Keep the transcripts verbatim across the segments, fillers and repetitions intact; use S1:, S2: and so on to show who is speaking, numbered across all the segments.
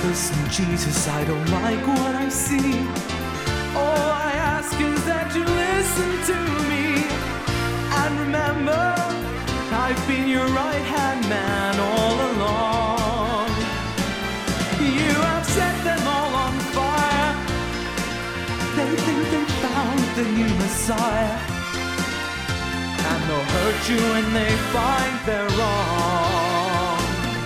S1: Listen, Jesus, I don't like what I see. All I ask is that you listen to me. And remember, I've been your right-hand man all along. You have set them all on fire. They think they found the new Messiah, and they'll hurt you when they find they're wrong.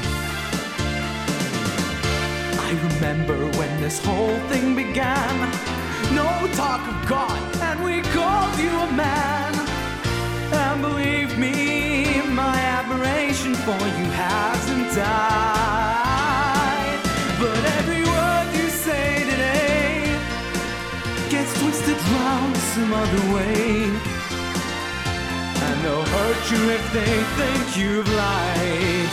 S1: I remember when this whole thing began. No talk of God, and we called you a man. And believe me, my admiration for you hasn't died. But every word you say today gets twisted round some other way, and they'll hurt you if they think you've lied.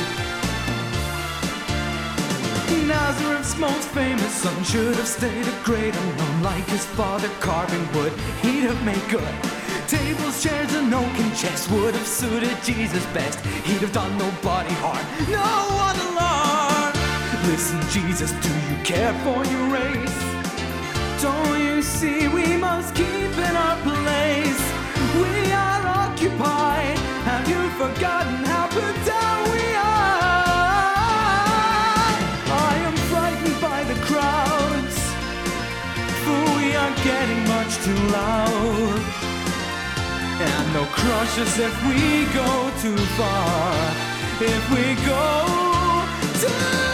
S1: Nazareth's most famous son should have stayed a great unknown. Like his father carving wood, he'd have made good. Tables, chairs, and oaken chests would have suited Jesus best. He'd have done nobody harm, no one alarm. Listen, Jesus, do you care for your race? Don't you see we must keep in our place? We are occupied. Have you forgotten how put down we are? I am frightened by the crowds, for we are getting much too loud. And they'll crush us if we go too far. If we go too